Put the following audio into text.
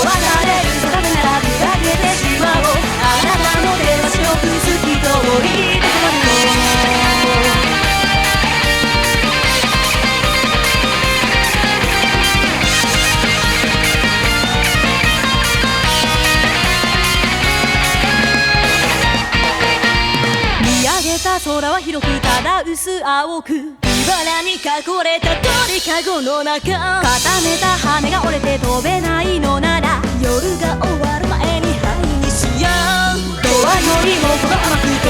れる定めなら出かけてしまおう。あなたの出ましをくすき通りどこまでも空は広くただ薄青く、茨に囲れた鳥かごの中、固めた羽が折れて飛べないのなら夜が終わる前に灰にしよう。ドアよりもほど甘く